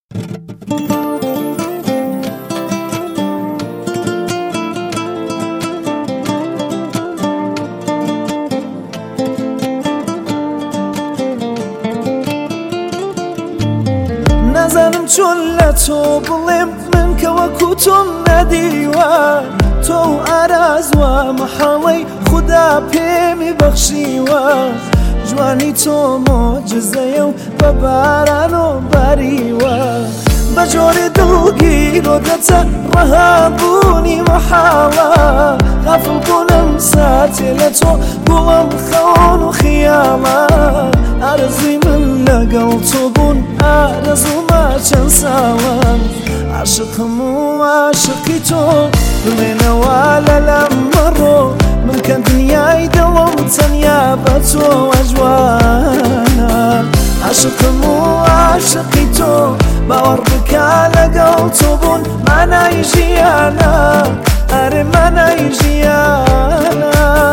نازانم چۆن لە تۆ بڵێم من کە وەکو تۆم نەدیوە تۆ ئارازوە مەحاڵەی خودا پێمی بەخشیوە جوانی تۆ مۆجزەیە و بە باران و باریوە بە جۆرێ دڵگیرۆ دەچە ڕەهابوونی مەحاڵە غافڵ بوونم ساتێ لە تۆ بووەم خەون و خیاڵە ئارەزوی من لەگەڵ تۆ بوون ئارەزومە چەند ساڵە عاشقم و عاشقی تۆ بمێنەوە لەلام مەڕۆ من کە دنیای دڵم تەنیا بە تۆ ئەجوانە عاشقم و عاشقی تۆ باوەڕ بکە لەگەڵ تۆ بوون مانای ژیانە ئەرێ مانای ژیانە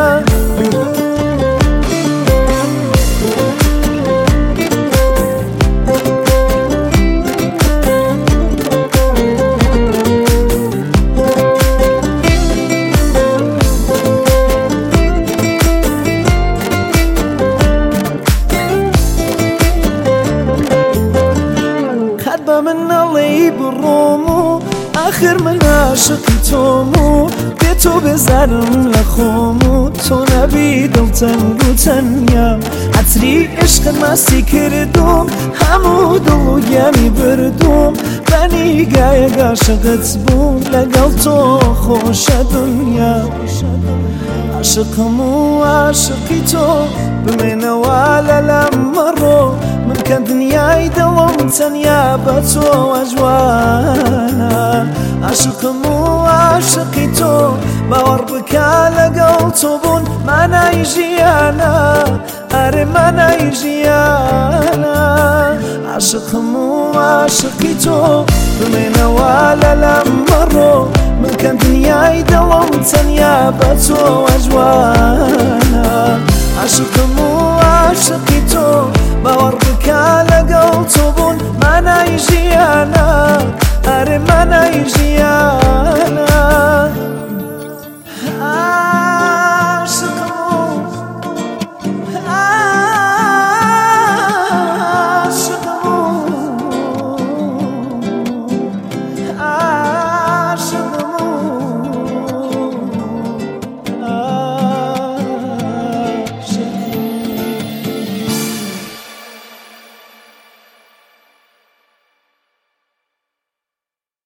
منەڵی بڕۆم و ئاخر من عاشقی تۆم و بێ تۆ بێزارم لە خۆم و تۆ نەبی دڵتەنگ و تەنیا عەتری عشقت ماستی کردوم هەموو دڵ و گیانی بردوم بەنیگایەک عاشقت بووم لەگەڵ تۆ خۆشە دنیا عاشقم و عاشقی تۆ بمێنەوە لەلام مەڕۆ من کە دنیای دڵم تەنیا بە تۆ ئەجوانە عاشقم و عاشقی تۆ باوەڕ بکە لەگەڵ تۆ بوون مانای ژیانە ئەرێ مانای ژیانە عاشقم و عاشقی تۆ بمێنەوە لەلام مەڕۆ من کە دنیای دڵم تەنیا بە تۆ ئەجوانە عاشقم و عاشقی تۆ باوەڕ بکە لەگەڵ تۆ